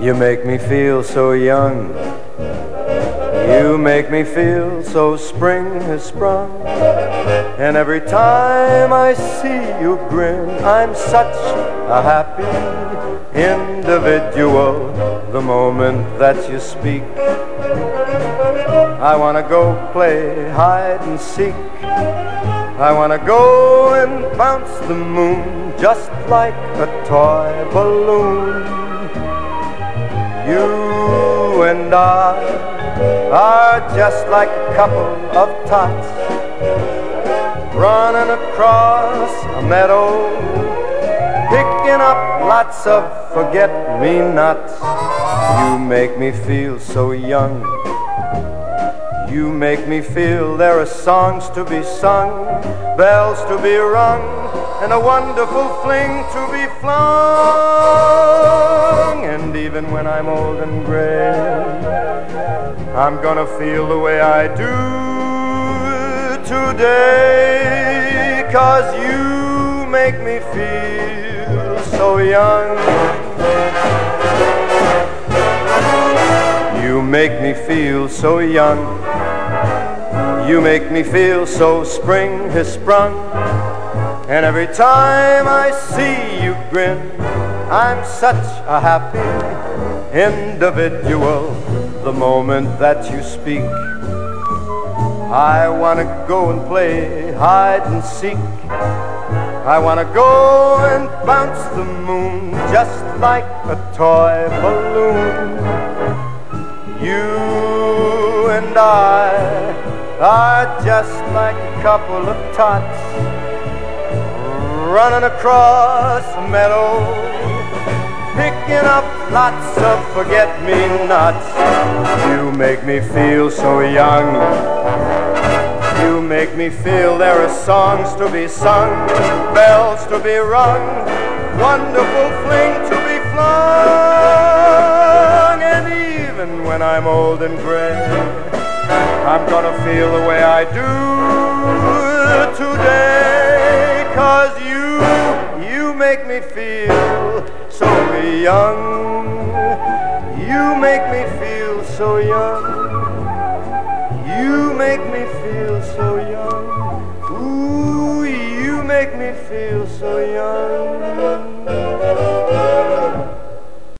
You make me feel so young. You make me feel so spring has sprung. And every time I see you grin, I'm such a happy individual. The moment that you speak, I wanna go play hide and seek. I wanna go and bounce the moon just like a toy balloon. You and I are just like a couple of tots running across a meadow, picking up lots of forget-me-nots. You make me feel so young. You make me feel there are songs to be sung, bells to be rung, and a wonderful fling to be flung. And even when I'm old and gray, I'm gonna feel the way I do today, 'cause you make me feel so young. You make me feel so young. You make me feel so spring has sprung. And every time I see you grin, I'm such a happy individual. The moment that you speak, I wanna go and play hide and seek. I wanna go and bounce the moon just like a toy balloon. You and I are just like a couple of tots running across a meadow, picking up lots of forget-me-nots. You make me feel so young. You make me feel there are songs to be sung, bells to be rung, wonderful fling to be flung. And even when I'm old and gray, I'm gonna feel the way I do today, 'cause you make me feel so young. You make me feel so young. You make me feel so young. Ooh, you make me feel so